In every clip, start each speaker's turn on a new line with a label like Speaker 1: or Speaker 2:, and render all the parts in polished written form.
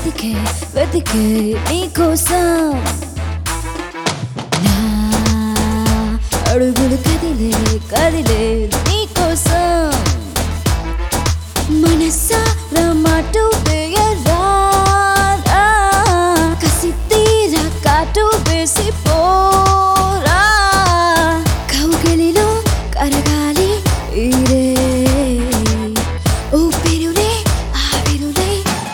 Speaker 1: వెతికే వెతికే నీకోసం నా అడుగులు కదిలే కదిలే నీకోసం మనసారా మాటు వేయరా కసి తీరా కాటు వేసి పోరా కౌగిలిలో కరగాలి ఈరే ఊపిరులే ఆవిరులే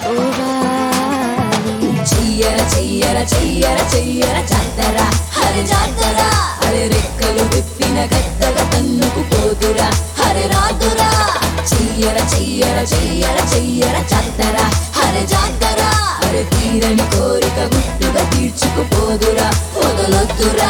Speaker 1: ఓవాలి చెయ్యర చెయ్యర చెయ్యర చెయ్యర జాతర హరి జాతర హరి రెక్కలు విప్పిన గద్దగా తన్నుకు పోదురా హరి రాదురా చెయ్యర చెయ్యర చెయ్యర చెయ్యర జాతర హరి జాతర హరి తీరని కోరిక గుట్టుగా తీర్చుకుపోదురా వదలొద్దురా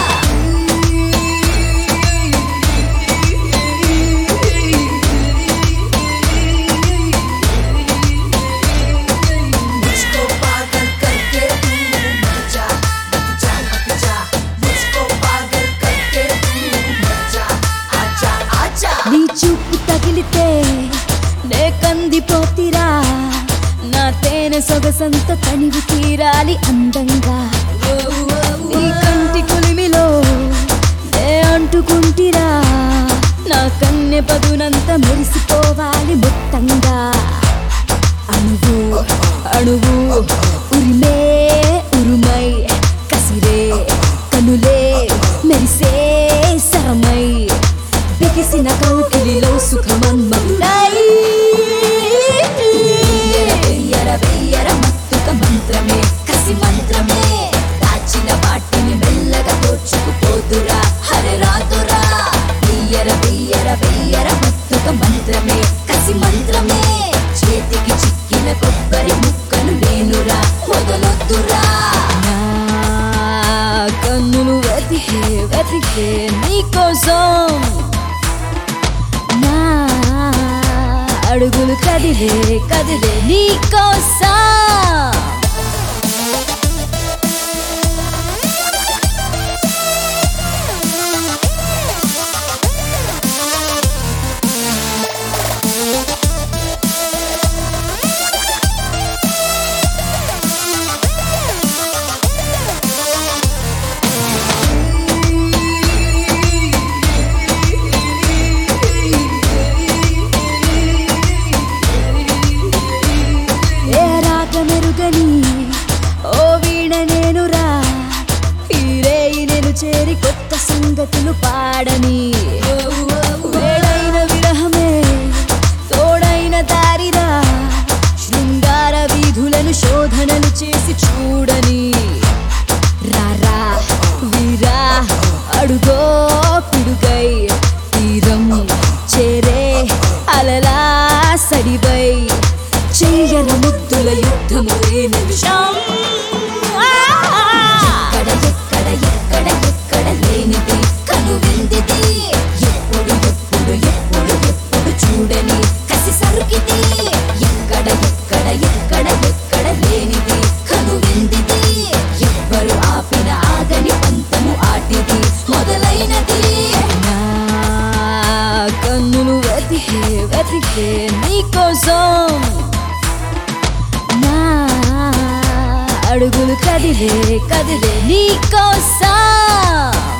Speaker 1: నీ చూపు తగిలితే నే కందిపోతిరా నా తేనె సొగసంత తనివి తీరాలి అందంగా నీ కంటి కులిమిలో నే అంటుకుంటిరా నా కన్నె పదునంత మెరిసిపోవాలి మొత్తంగా అణువు అణువు ఉరిమే ఉరుమై కసిరే కనులే మెరిసే సరమై బిగిసిన కౌకిలిలో సుఖమన్మై వెయ్యర వెయ్యర మత్తుక మంత్రమే కసి మంత్రమే దాచిన వాటిని మెల్లగా దోచుకుపోదురా హరి రాదురా వెయ్యర వెయ్యర వెయ్యర మత్తుక మంత్రమే కసి మంత్రమే చేతికి చిక్కిన కొబ్బరి ముక్కను నేనురా వదలొద్దురా నా కన్నులు వెతికే వెతికే నీకోసం అడుగులు కదిలే కదిలే నీకోసం మెరుగని ఓ వీణ నేనురా హీరేయి నేను చేరి కొత్త సంగతులు పాడని వేడైన విరహమే తోడైన దారిరా శృంగార వీధులను శోధనలు చేసి చూడని రారా వీరా అడుగో పిడుగై తీరం చేరే అలలా సడివై చెయ్యర ముద్దుల యుద్ధము ఏ నిమిషం ఎక్కడ ఎక్కడ ఎక్కడ ఎక్కడ లేనిది కనువిందిది ఎప్పుడు ఎప్పుడు ఎప్పుడు ఎప్పుడు చూడని కసి సరుకిది ఎక్కడ ఎక్కడ ఎక్కడ ఎక్కడ లేనిది కనువిందిది ఎవ్వరు ఆపిన ఆగని పంతము ఆటిది మొదలైనది నా కన్నులు వెతికే వెతికే నీకోసం అడుగులు కదిలే కదిలే నీకోసం